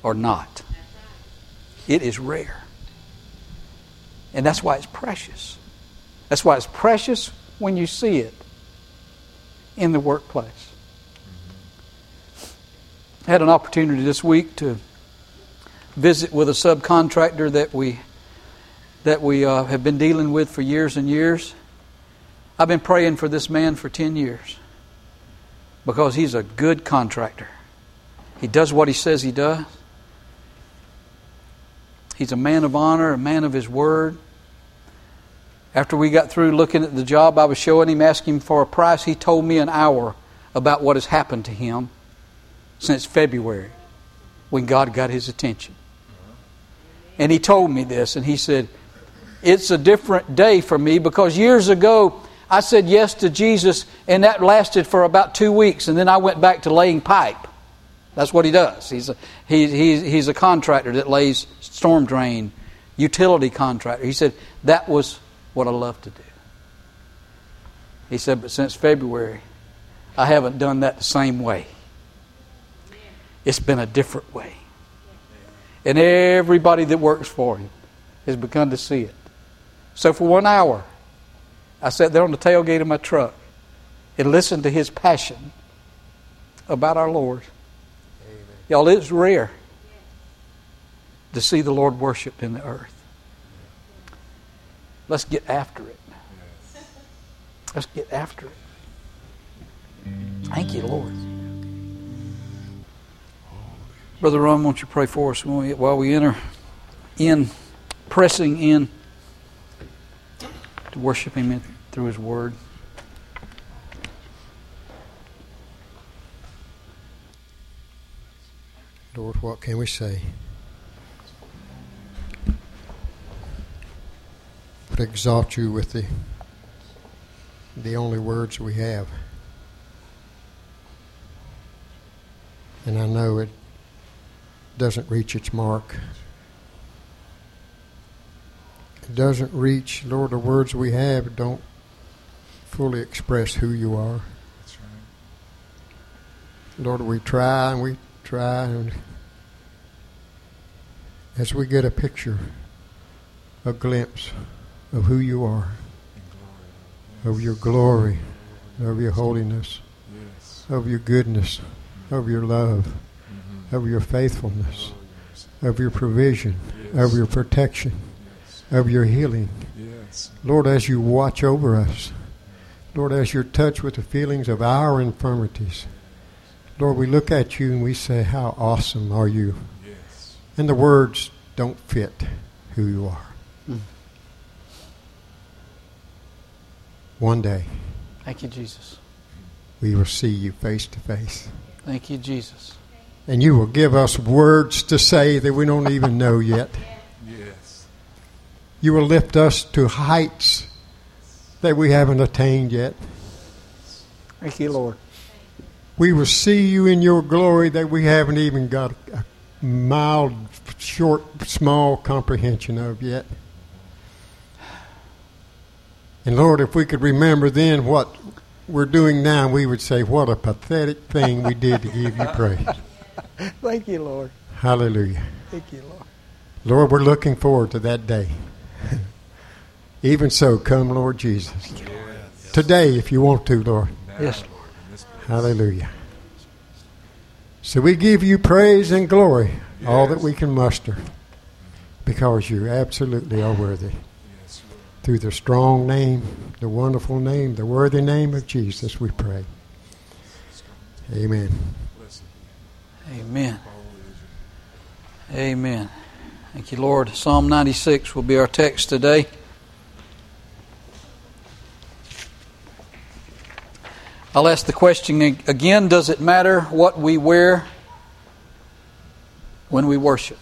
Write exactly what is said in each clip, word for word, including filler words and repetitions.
or not. It is rare. And that's why it's precious. That's why it's precious when you see it in the workplace. I had an opportunity this week to visit with a subcontractor that we that we uh, have been dealing with for years and years. I've been praying for this man for ten years because he's a good contractor. He does what he says he does. He's a man of honor, a man of his word. After we got through looking at the job I was showing him, asking him for a price, he told me an hour about what has happened to him since February when God got his attention. And he told me this, and he said, it's a different day for me because years ago I said yes to Jesus and that lasted for about two weeks and then I went back to laying pipe. That's what he does. He's a, he, he's, he's a contractor that lays storm drain, utility contractor. He said, that was what I love to do. He said, but since February, I haven't done that the same way. It's been a different way. And everybody that works for him has begun to see it. So for one hour, I sat there on the tailgate of my truck and listened to his passion about our Lord. Amen. Y'all, it's rare to see the Lord worshipped in the earth. Let's get after it. Let's get after it. Thank you, Lord. Brother Ron, won't you pray for us while we enter in, pressing in to worship Him through His Word. Lord, what can we say but exalt you with the the only words we have? And I know it doesn't reach its mark. It doesn't reach, Lord, the words we have don't fully express who you are. That's right. Lord, we try and we try, and as we get a picture, a glimpse of who you are, of your glory, of your holiness, Yes. of your goodness, of your love, Mm-hmm. of your faithfulness, Oh, yes. of your provision, Yes. of your protection, Yes. of your healing. Yes. Lord, as you watch over us, Lord, as you're touched with the feelings of our infirmities, Lord, we look at you and we say, how awesome are you? Yes. And the words don't fit who you are. Mm. One day, Thank you, Jesus. we will see you face to face. Thank you, Jesus. And you will give us words to say that we don't even know yet. Yes. You will lift us to heights that we haven't attained yet. Thank you, Lord. We will see you in your glory that we haven't even got a mild, short, small comprehension of yet. And Lord, if we could remember then what we're doing now, we would say, what a pathetic thing we did to give you praise. Thank you, Lord. Hallelujah. Thank you, Lord. Lord, we're looking forward to that day. Even so, come, Lord Jesus. Yes. Today, if you want to, Lord. Yes, Lord. Hallelujah. So we give you praise and glory, yes. all that we can muster, because you absolutely are worthy. Yes, Lord. Through the strong name, the wonderful name, the worthy name of Jesus, we pray. Amen. Amen. Amen. Thank you, Lord. Psalm ninety-six will be our text today. I'll ask the question again, does it matter what we wear when we worship?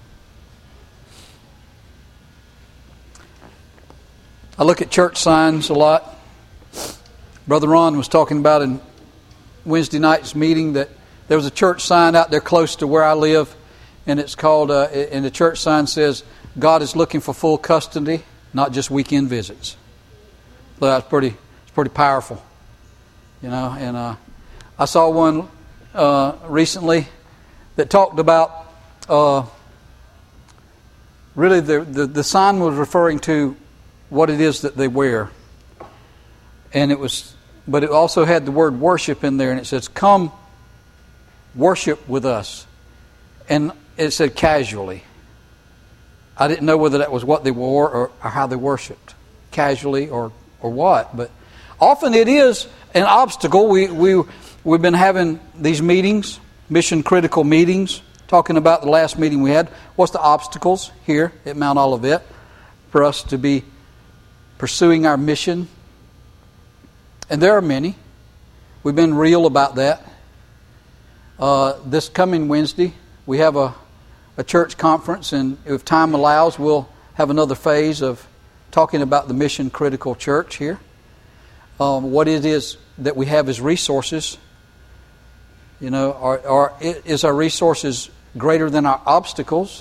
I look at church signs a lot. Brother Ron was talking about in Wednesday night's meeting that there was a church sign out there close to where I live, and it's called, uh, and the church sign says, God is looking for full custody, not just weekend visits. So that's pretty, it's pretty powerful. You know, and uh, I saw one uh, recently that talked about uh, really the, the, the sign was referring to what it is that they wear. And it was, but it also had the word worship in there, and it says, "Come worship with us." And it said casually. I didn't know whether that was what they wore or, or how they worshiped, casually or, or what. But often it is an obstacle. We, we, we've been having these meetings, mission critical meetings, talking about the last meeting we had. What's the obstacles here at Mount Olivet for us to be pursuing our mission? And there are many. We've been real about that. Uh, this coming Wednesday, we have a, a church conference, and if time allows, we'll have another phase of talking about the mission critical church here. Um, what it is that we have as resources. You know, are, are, is our resources greater than our obstacles?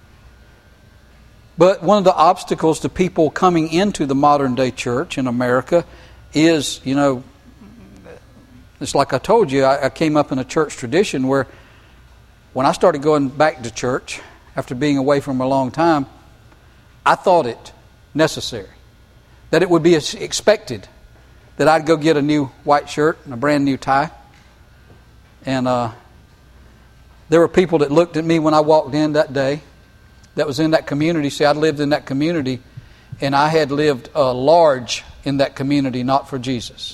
But one of the obstacles to people coming into the modern day church in America is, you know, it's like I told you, I, I came up in a church tradition where when I started going back to church after being away from a long time, I thought it necessary, that it would be expected that I'd go get a new white shirt and a brand new tie. And uh, there were people that looked at me when I walked in that day that was in that community. See, I lived in that community, and I had lived uh, large in that community, not for Jesus.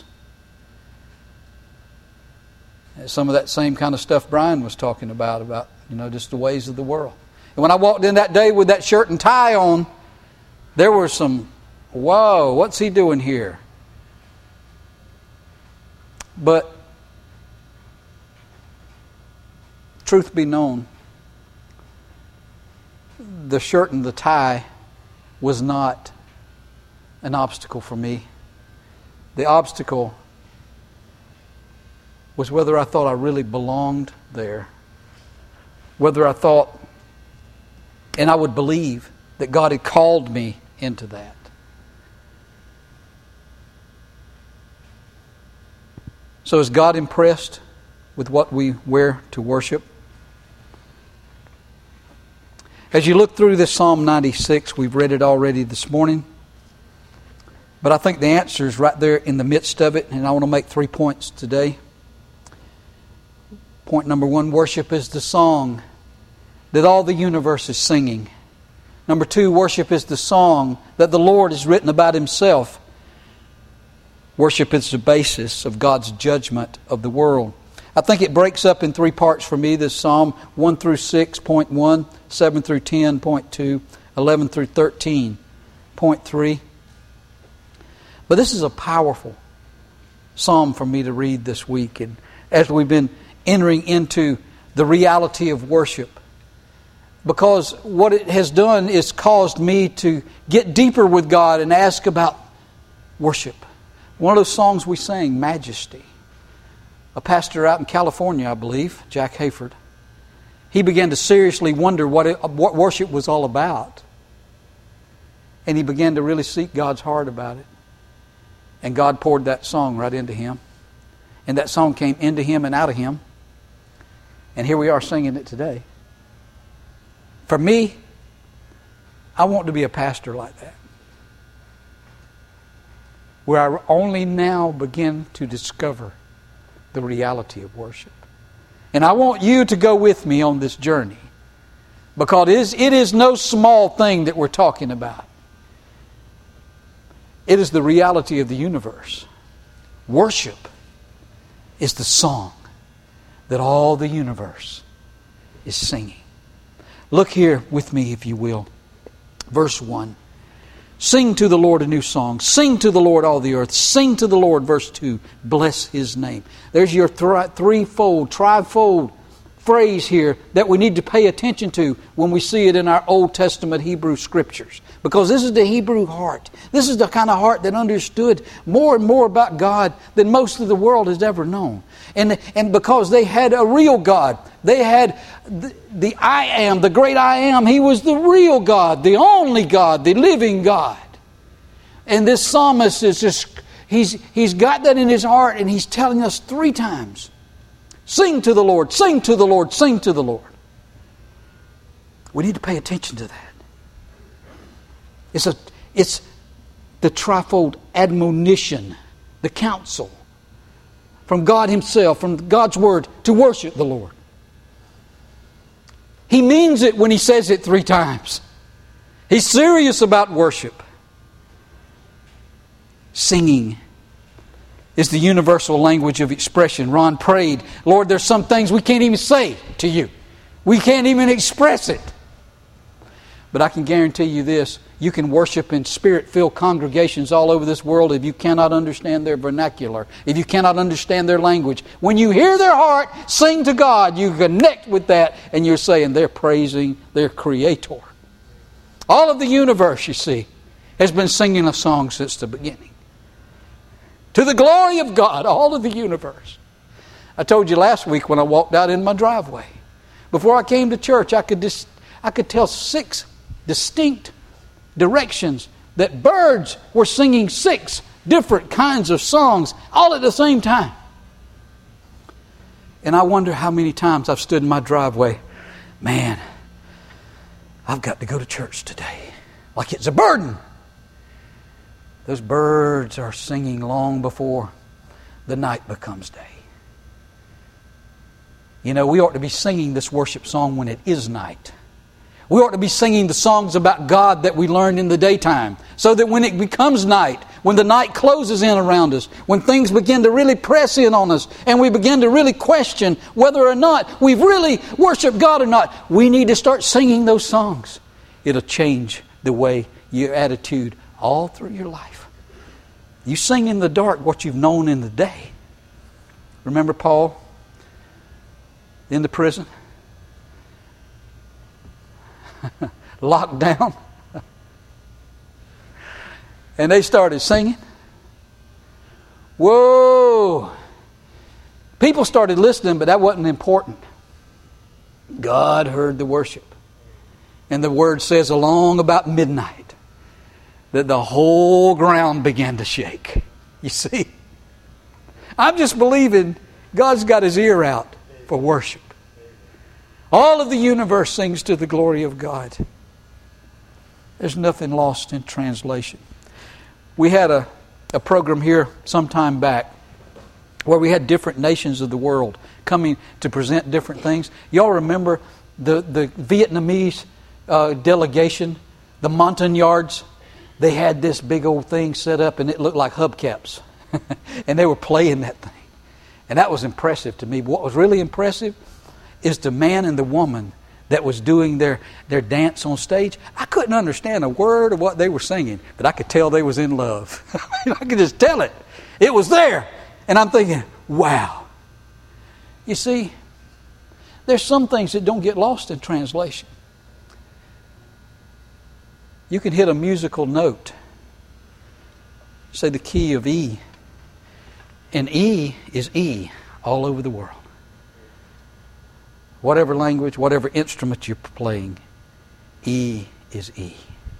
Some of that same kind of stuff Brian was talking about, about, you know, just the ways of the world. And when I walked in that day with that shirt and tie on, there were some, whoa, what's he doing here? But truth be known, the shirt and the tie was not an obstacle for me. The obstacle was whether I thought I really belonged there. Whether I thought, and I would believe, that God had called me into that. So is God impressed with what we wear to worship? As you look through this Psalm ninety-six, we've read it already this morning. But I think the answer is right there in the midst of it, and I want to make three points today. Point number one, worship is the song that all the universe is singing. Number two, worship is the song that the Lord has written about Himself. Worship is the basis of God's judgment of the world. I think it breaks up in three parts for me, this Psalm, one through six, point one, seven through ten, point two, eleven through thirteen, point three. But this is a powerful psalm for me to read this week. And as we've been entering into the reality of worship, because what it has done is caused me to get deeper with God and ask about worship. One of those songs we sang, Majesty. A pastor out in California, I believe, Jack Hayford, he began to seriously wonder what, it, what worship was all about. And he began to really seek God's heart about it. And God poured that song right into him. And that song came into him and out of him. And here we are singing it today. For me, I want to be a pastor like that, where I only now begin to discover the reality of worship. And I want you to go with me on this journey, because it is, it is no small thing that we're talking about. It is the reality of the universe. Worship is the song that all the universe is singing. Look here with me, if you will. Verse one. Sing to the Lord a new song. Sing to the Lord all the earth. Sing to the Lord, verse two. Bless His name. There's your th- threefold, trifold phrase here that we need to pay attention to when we see it in our Old Testament Hebrew Scriptures. Because this is the Hebrew heart. This is the kind of heart that understood more and more about God than most of the world has ever known. And, and because they had a real God. They had the, the I Am, the great I Am. He was the real God, the only God, the living God. And this psalmist is just, he's, he's got that in his heart, and he's telling us three times, sing to the Lord, sing to the Lord, sing to the Lord. We need to pay attention to that. It's, a, it's the trifold admonition, the counsel from God Himself, from God's Word, to worship the Lord. He means it when He says it three times. He's serious about worship. Singing is the universal language of expression. Ron prayed, Lord, there's some things we can't even say to You. We can't even express it. But I can guarantee you this, you can worship in Spirit-filled congregations all over this world if you cannot understand their vernacular, if you cannot understand their language. When you hear their heart sing to God, you connect with that and you're saying they're praising their Creator. All of the universe, you see, has been singing a song since the beginning. To the glory of God, all of the universe. I told you last week when I walked out in my driveway, before I came to church, I could dis- I could tell six distinct directions that birds were singing six different kinds of songs all at the same time. And I wonder how many times I've stood in my driveway, man, I've got to go to church today. Like it's a burden. Those birds are singing long before the night becomes day. You know, we ought to be singing this worship song when it is night. We ought to be singing the songs about God that we learned in the daytime, so that when it becomes night, when the night closes in around us, when things begin to really press in on us, and we begin to really question whether or not we've really worshiped God or not, we need to start singing those songs. It'll change the way your attitude all through your life. You sing in the dark what you've known in the day. Remember Paul in the prison? Locked down. And they started singing. Whoa! People started listening, but that wasn't important. God heard the worship. And the word says along about midnight that the whole ground began to shake. You see? I'm just believing God's got His ear out for worship. All of the universe sings to the glory of God. There's nothing lost in translation. We had a, a program here some time back where we had different nations of the world coming to present different things. Y'all remember the, the Vietnamese uh, delegation, the Montagnards? They had this big old thing set up and it looked like hubcaps. And they were playing that thing. And that was impressive to me. What was really impressive is the man and the woman that was doing their, their dance on stage. I couldn't understand a word of what they were singing, but I could tell they was in love. I could just tell it. It was there. And I'm thinking, wow. You see, there's some things that don't get lost in translation. You can hit a musical note, say the key of E, and E is E all over the world. Whatever language, whatever instrument you're playing, E is E.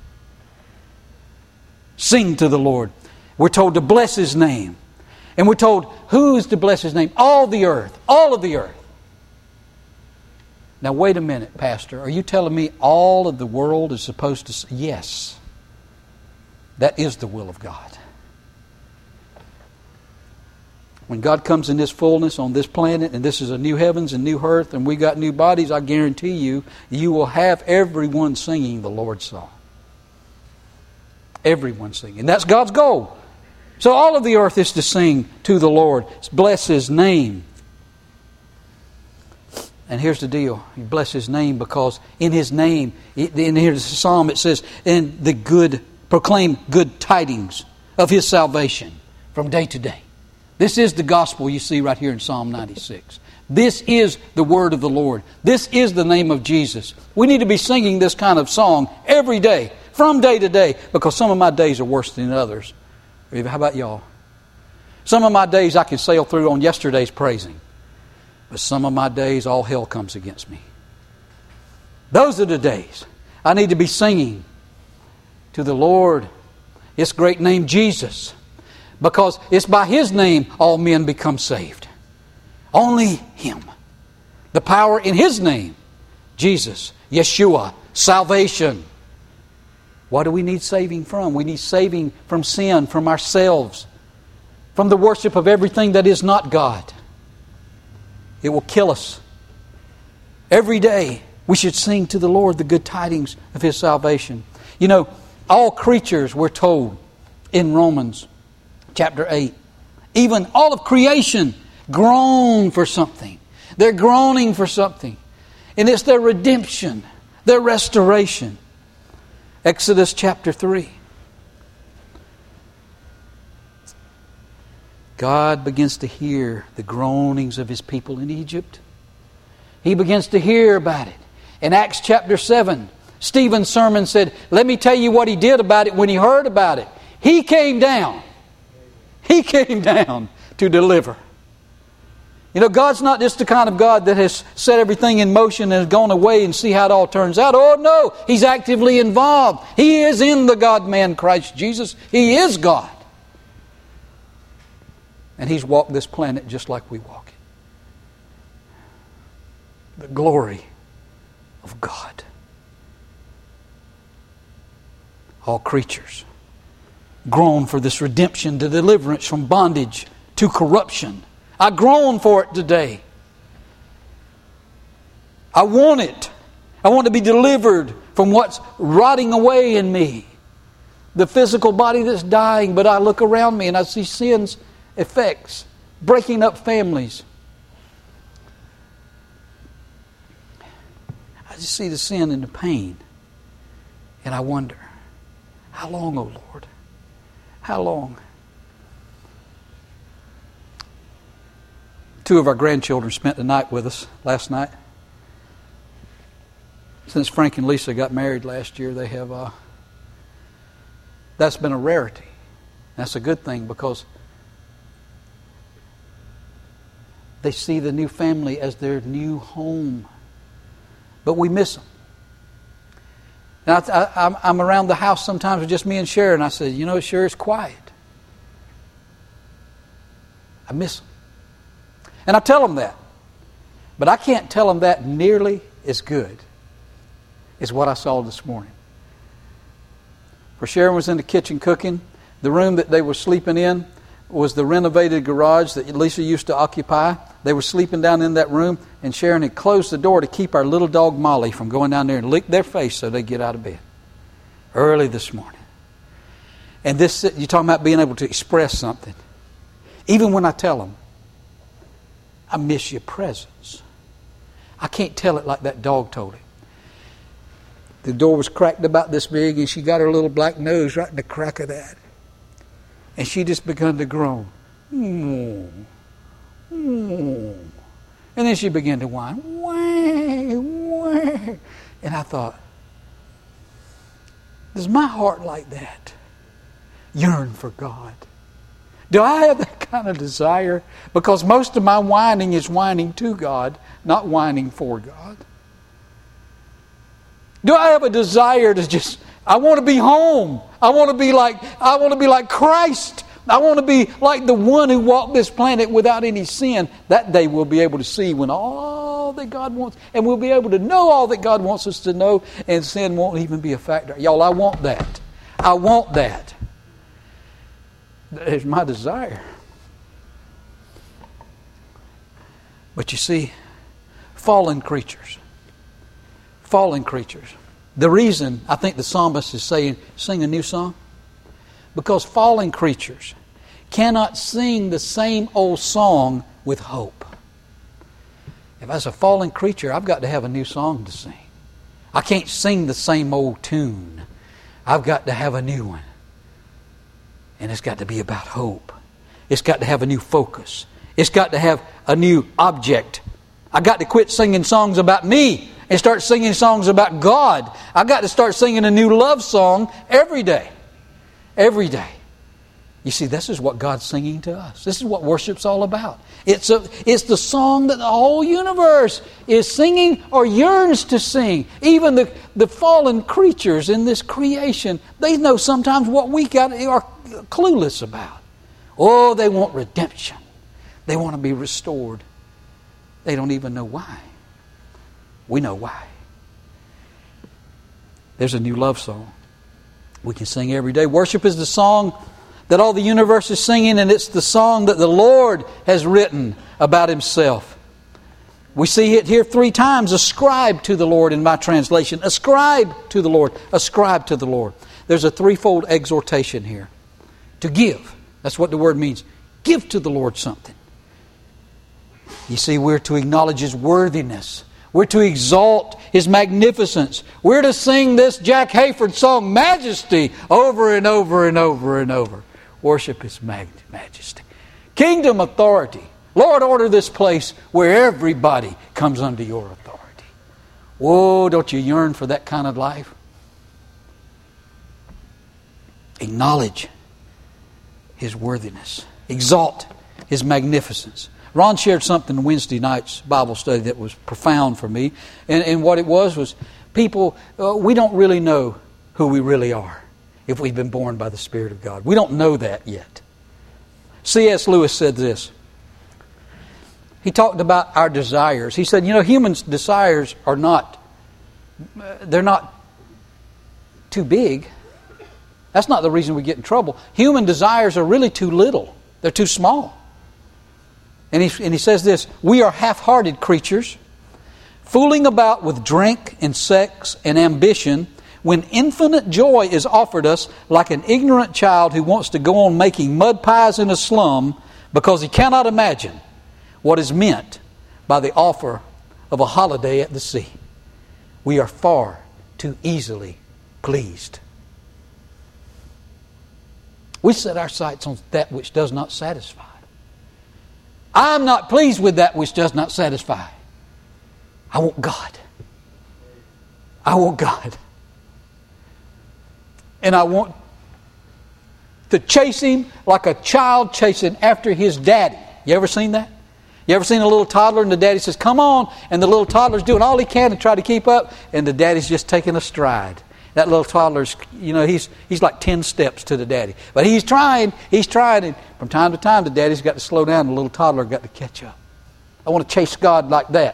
Sing to the Lord. We're told to bless His name. And we're told who is to bless His name? All the earth. All of the earth. Now wait a minute, Pastor. Are you telling me all of the world is supposed to say? Yes. That is the will of God. When God comes in His fullness on this planet, and this is a new heavens and new earth, and we got new bodies, I guarantee you, you will have everyone singing the Lord's song. Everyone singing. And that's God's goal. So all of the earth is to sing to the Lord. Bless His name. And here's the deal. You bless His name because in His name, in here's the psalm, it says, and the good, proclaim good tidings of His salvation from day to day. This is the gospel you see right here in Psalm ninety-six. This is the word of the Lord. This is the name of Jesus. We need to be singing this kind of song every day, from day to day, because some of my days are worse than others. How about y'all? Some of my days I can sail through on yesterday's praising, but some of my days all hell comes against me. Those are the days I need to be singing to the Lord, His great name, Jesus. Because it's by His name all men become saved. Only Him. The power in His name, Jesus, Yeshua, Salvation. What do we need saving from? We need saving from sin, from ourselves, from the worship of everything that is not God. It will kill us. Every day we should sing to the Lord the good tidings of His salvation. You know, all creatures, we're told in Romans chapter eight, even all of creation groan for something. They're groaning for something. And it's their redemption, their restoration. Exodus chapter three. God begins to hear the groanings of His people in Egypt. He begins to hear about it. In Acts chapter seven, Stephen's sermon said, let me tell you what he did about it when he heard about it. He came down. He came down to deliver. You know, God's not just the kind of God that has set everything in motion and has gone away and see how it all turns out. Oh no, He's actively involved. He is in the God-man Christ Jesus. He is God. And He's walked this planet just like we walk it. The glory of God. All creatures groan for this redemption, the deliverance from bondage to corruption. I groan for it today. I want it. I want to be delivered from what's rotting away in me. The physical body that's dying, but I look around me and I see sin's effects, breaking up families. I just see the sin and the pain. And I wonder, how long, oh Lord? How long? Two of our grandchildren spent the night with us last night. Since Frank and Lisa got married last year, they have, uh, that's been a rarity. That's a good thing because they see the new family as their new home. But we miss them. Now, I, I'm, I'm around the house sometimes with just me and Sharon. I said, you know, it sure is quiet. I miss them. And I tell them that. But I can't tell them that nearly as good as what I saw this morning. For Sharon was in the kitchen cooking. The room that they were sleeping in was the renovated garage that Lisa used to occupy. They were sleeping down in that room, and Sharon had closed the door to keep our little dog Molly from going down there and lick their face so they get out of bed early this morning. And this, you're talking about being able to express something. Even when I tell them, I miss your presence. I can't tell it like that dog told it. The door was cracked about this big, and she got her little black nose right in the crack of that. And she just began to groan. Mm. Mm. And then she began to whine. Wah, wah. And I thought, does my heart like that yearn for God? Do I have that kind of desire? Because most of my whining is whining to God, not whining for God. Do I have a desire to just, I want to be home. I want to be like, I want to be like Christ. I want to be like the one who walked this planet without any sin. That day we'll be able to see when all that God wants, and we'll be able to know all that God wants us to know, and sin won't even be a factor. Y'all, I want that. I want that. That is my desire. But you see, fallen creatures. Fallen creatures. The reason I think the psalmist is saying, sing a new song, because fallen creatures cannot sing the same old song with hope. If I was a fallen creature, I've got to have a new song to sing. I can't sing the same old tune. I've got to have a new one. And it's got to be about hope. It's got to have a new focus. It's got to have a new object. I got to quit singing songs about me and start singing songs about God. I got to start singing a new love song every day. Every day. You see, this is what God's singing to us. This is what worship's all about. It's a, it's the song that the whole universe is singing or yearns to sing. Even the, the fallen creatures in this creation, they know sometimes what we got are clueless about. Oh, they want redemption. They want to be restored. They don't even know why. We know why. There's a new love song we can sing every day. Worship is the song that all the universe is singing, and it's the song that the Lord has written about Himself. We see it here three times. Ascribe to the Lord in my translation. Ascribe to the Lord. Ascribe to the Lord. There's a threefold exhortation here. To give. That's what the word means. Give to the Lord something. You see, we're to acknowledge His worthiness. We're to exalt His magnificence. We're to sing this Jack Hayford song, Majesty, over and over and over and over. Worship His majesty. Kingdom authority. Lord, order this place where everybody comes under Your authority. Whoa, don't you yearn for that kind of life? Acknowledge His worthiness. Exalt His magnificence. Ron shared something Wednesday night's Bible study that was profound for me. And, and what it was was people, uh, we don't really know who we really are if we've been born by the Spirit of God. We don't know that yet. C S Lewis said this. He talked about our desires. He said, you know, humans' desires are not, they're not too big. That's not the reason we get in trouble. Human desires are really too little. They're too small. And he, and he says this, we are half-hearted creatures, fooling about with drink and sex and ambition when infinite joy is offered us like an ignorant child who wants to go on making mud pies in a slum because he cannot imagine what is meant by the offer of a holiday at the sea. We are far too easily pleased. We set our sights on that which does not satisfy. I'm not pleased with that which does not satisfy. I want God. I want God. And I want to chase Him like a child chasing after his daddy. You ever seen that? You ever seen a little toddler and the daddy says, come on, and the little toddler's doing all he can to try to keep up, and the daddy's just taking a stride. That little toddler's, you know, he's he's like ten steps to the daddy. But he's trying, he's trying, and from time to time the daddy's got to slow down and the little toddler got to catch up. I want to chase God like that.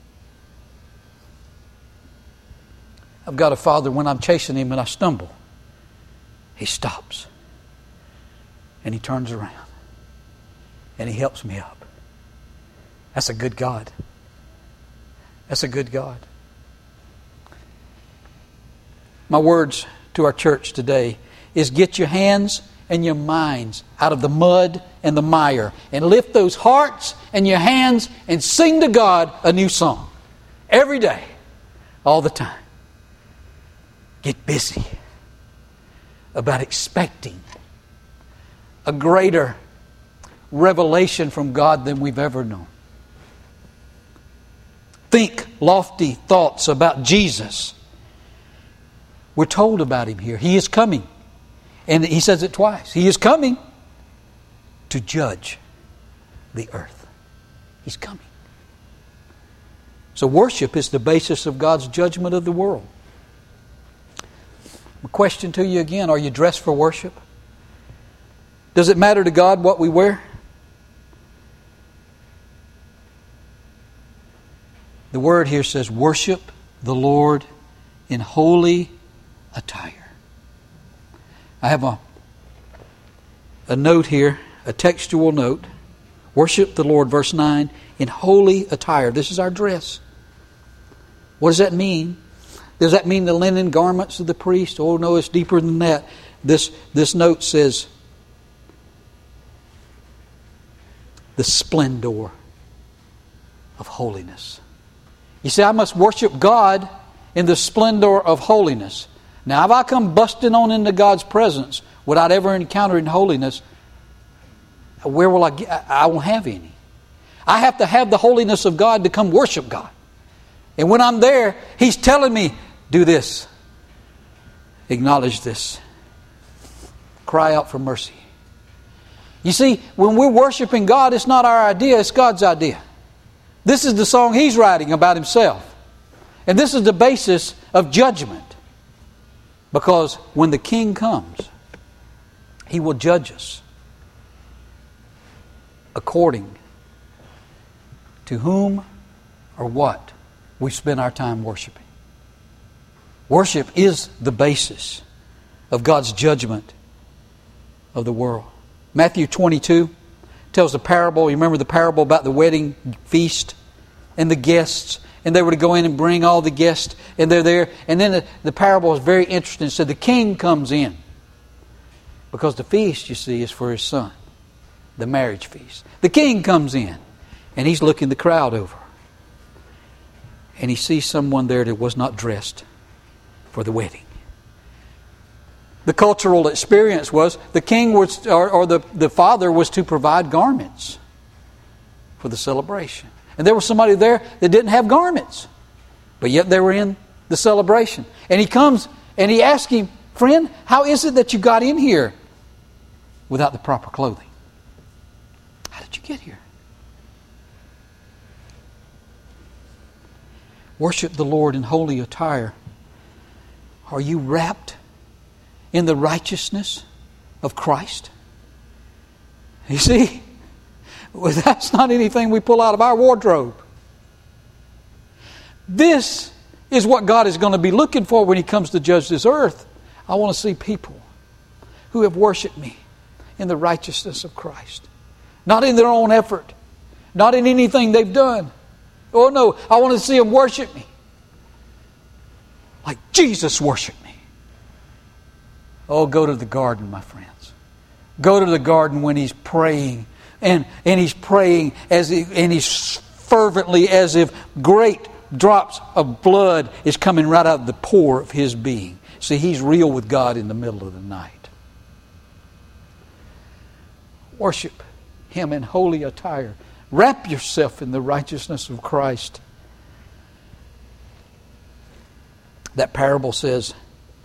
I've got a father, when I'm chasing Him and I stumble, He stops. And He turns around. And He helps me up. That's a good God. That's a good God. My words to our church today is get your hands and your minds out of the mud and the mire and lift those hearts and your hands and sing to God a new song. Every day. All the time. Get busy about expecting a greater revelation from God than we've ever known. Think lofty thoughts about Jesus. We're told about Him here. He is coming. And He says it twice. He is coming to judge the earth. He's coming. So worship is the basis of God's judgment of the world. A question to you again, are you dressed for worship? Does it matter to God what we wear? The word here says, worship the Lord in holy attire. I have a, a note here, a textual note. Worship the Lord, verse nine, in holy attire. This is our dress. What does that mean? Does that mean the linen garments of the priest? Oh no, it's deeper than that. This, this note says, the splendor of holiness. You see, I must worship God in the splendor of holiness. Now, if I come busting on into God's presence without ever encountering holiness, where will I get? I won't have any. I have to have the holiness of God to come worship God. And when I'm there, He's telling me, do this. Acknowledge this. Cry out for mercy. You see, when we're worshiping God, it's not our idea, it's God's idea. This is the song He's writing about Himself. And this is the basis of judgment. Because when the King comes, He will judge us according to whom or what we spend our time worshiping. Worship is the basis of God's judgment of the world. Matthew twenty-two tells the parable. You remember the parable about the wedding feast and the guests. And they were to go in and bring all the guests. And they're there. And then the, the parable is very interesting. It said the king comes in. Because the feast, you see, is for his son. The marriage feast. The king comes in. And he's looking the crowd over. And he sees someone there that was not dressed for the wedding. The cultural experience was the king was, or, or the, the father was to provide garments for the celebration. And there was somebody there that didn't have garments. But yet they were in the celebration. And he comes and he asks him, friend, how is it that you got in here without the proper clothing? How did you get here? Worship the Lord in holy attire. Are you wrapped in the righteousness of Christ? You see, well, that's not anything we pull out of our wardrobe. This is what God is going to be looking for when He comes to judge this earth. I want to see people who have worshiped me in the righteousness of Christ. Not in their own effort. Not in anything they've done. Oh no, I want to see them worship me like Jesus worshiped me. Oh, go to the garden, my friends. Go to the garden when He's praying. And, and He's praying as he, and He's fervently as if great drops of blood is coming right out of the pore of His being. See, He's real with God in the middle of the night. Worship Him in holy attire. Wrap yourself in the righteousness of Christ. That parable says,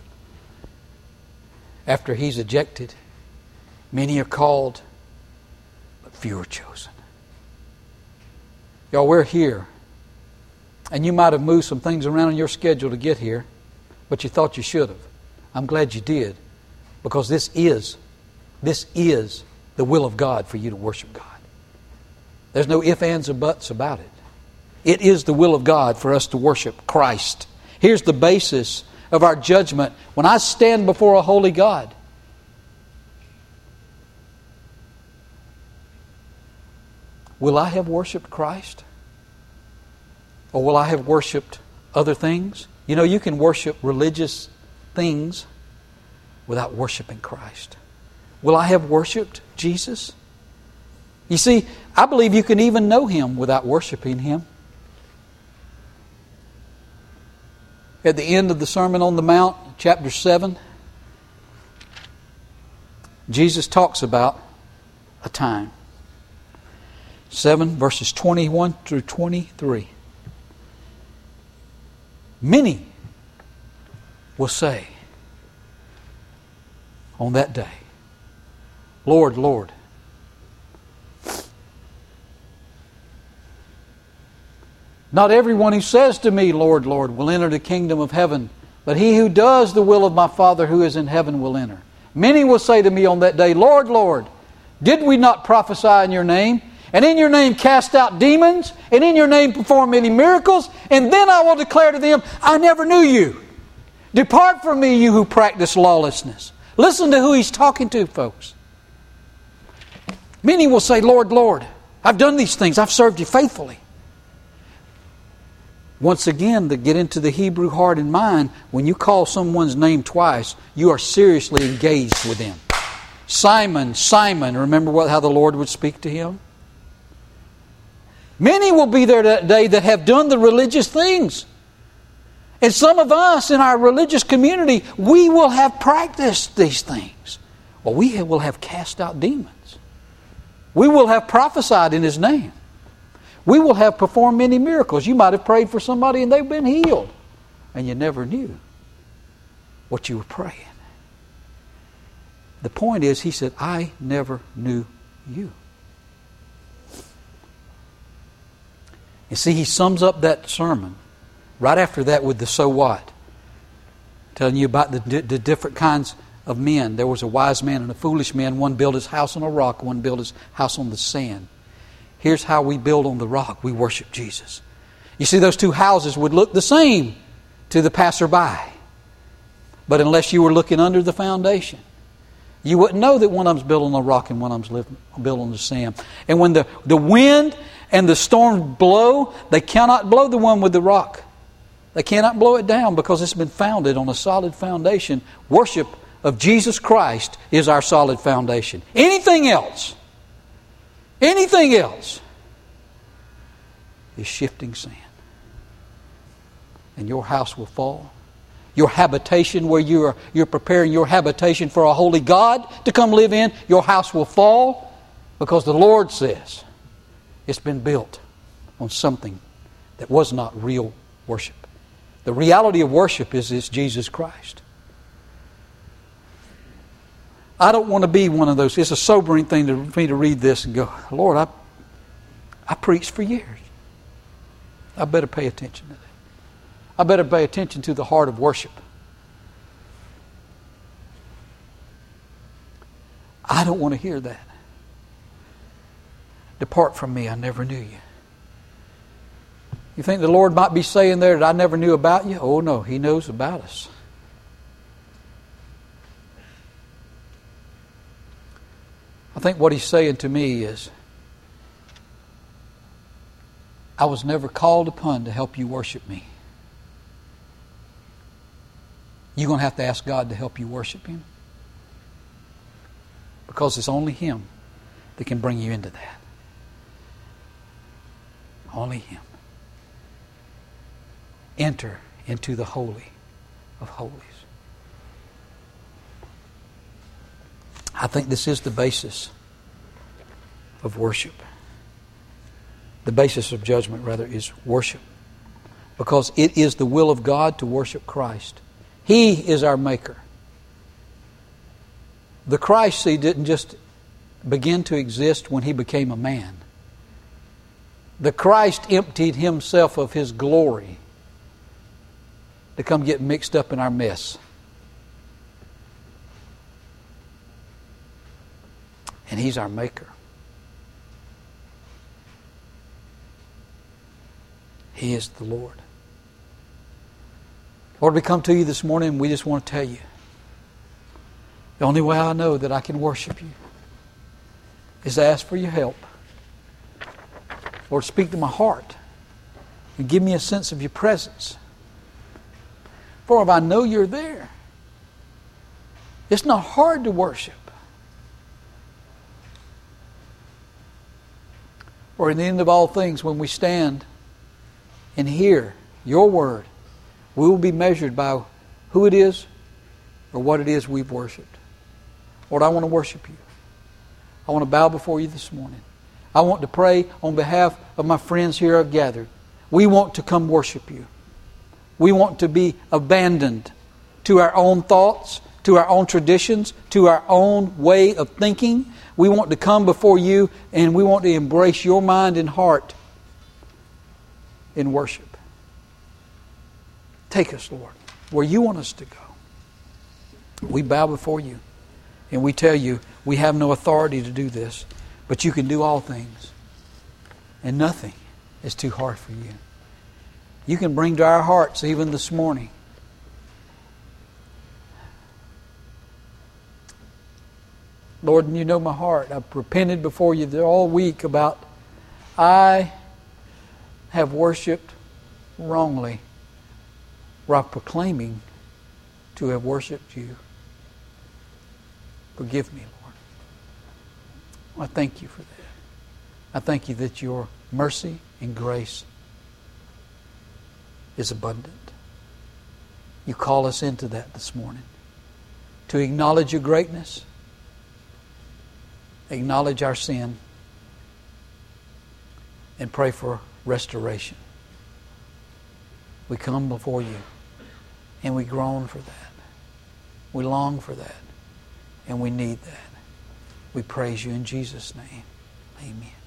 after He's ejected, many are called, but few are chosen. Y'all, we're here. And you might have moved some things around in your schedule to get here, but you thought you should have. I'm glad you did, because this is, this is the will of God for you to worship God. There's no ifs, ands, or buts about it. It is the will of God for us to worship Christ. Here's the basis of our judgment. When I stand before a holy God, will I have worshiped Christ? Or will I have worshiped other things? You know, you can worship religious things without worshiping Christ. Will I have worshiped Jesus? You see, I believe you can even know Him without worshiping Him. At the end of the Sermon on the Mount, chapter seven, Jesus talks about a time. seven verses twenty-one through twenty-three. Many will say on that day, Lord, Lord, not everyone who says to me, Lord, Lord, will enter the kingdom of heaven, but he who does the will of my Father who is in heaven will enter. Many will say to me on that day, Lord, Lord, did we not prophesy in your name? And in your name cast out demons, and in your name perform many miracles, and then I will declare to them, I never knew you. Depart from me, you who practice lawlessness. Listen to who He's talking to, folks. Many will say, Lord, Lord, I've done these things. I've served you faithfully. Once again, to get into the Hebrew heart and mind, when you call someone's name twice, you are seriously engaged with them. Simon, Simon, remember what, how the Lord would speak to him? Many will be there that day that have done the religious things. And some of us in our religious community, we will have practiced these things. Well, we will have cast out demons. We will have prophesied in His name. We will have performed many miracles. You might have prayed for somebody and they've been healed. And you never knew what you were praying. The point is, He said, I never knew you. You see, He sums up that sermon right after that with the so what. Telling you about the, the different kinds of men. There was a wise man and a foolish man. One built his house on a rock, one built his house on the sand. Here's how we build on the rock. We worship Jesus. You see, those two houses would look the same to the passerby. But unless you were looking under the foundation, you wouldn't know that one of them's built on the rock and one of them's built on the sand. And when the, the wind and the storm blow, they cannot blow the one with the rock. They cannot blow it down because it's been founded on a solid foundation. Worship of Jesus Christ is our solid foundation. Anything else, anything else is shifting sand. And your house will fall. Your habitation, where you are, you're preparing your habitation for a holy God to come live in, your house will fall because the Lord says it's been built on something that was not real worship. The reality of worship is it's Jesus Christ. I don't want to be one of those. It's a sobering thing to, for me to read this and go, Lord, I, I preached for years. I better pay attention to that. I better pay attention to the heart of worship. I don't want to hear that. Depart from me, I never knew you. You think the Lord might be saying there that I never knew about you? Oh no, He knows about us. I think what He's saying to me is, I was never called upon to help you worship me. You're going to have to ask God to help you worship Him. Because it's only Him that can bring you into that. Only Him. Enter into the Holy of Holies. I think this is the basis of worship. The basis of judgment, rather, is worship. Because it is the will of God to worship Christ. He is our Maker. The Christ, see, didn't just begin to exist when He became a man. The Christ emptied Himself of His glory to come get mixed up in our mess. And He's our Maker. He is the Lord. Lord, we come to you this morning and we just want to tell you, the only way I know that I can worship you is to ask for your help. Lord, speak to my heart and give me a sense of your presence. For if I know you're there, it's not hard to worship. For in the end of all things, when we stand and hear your word, we will be measured by who it is or what it is we've worshipped. Lord, I want to worship you. I want to bow before you this morning. I want to pray on behalf of my friends here I've gathered. We want to come worship you. We want to be abandoned to our own thoughts, to our own traditions, to our own way of thinking. We want to come before you and we want to embrace your mind and heart in worship. Take us, Lord, where you want us to go. We bow before you and we tell you we have no authority to do this, but you can do all things. And nothing is too hard for you. You can bring to our hearts even this morning Lord, you know my heart. I've repented before you all week about I have worshipped wrongly while proclaiming to have worshipped you. Forgive me, Lord. I thank you for that. I thank you that your mercy and grace is abundant. You call us into that this morning. To acknowledge your greatness, acknowledge our sin, and pray for restoration. We come before you and we groan for that. We long for that. And we need that. We praise you in Jesus' name. Amen.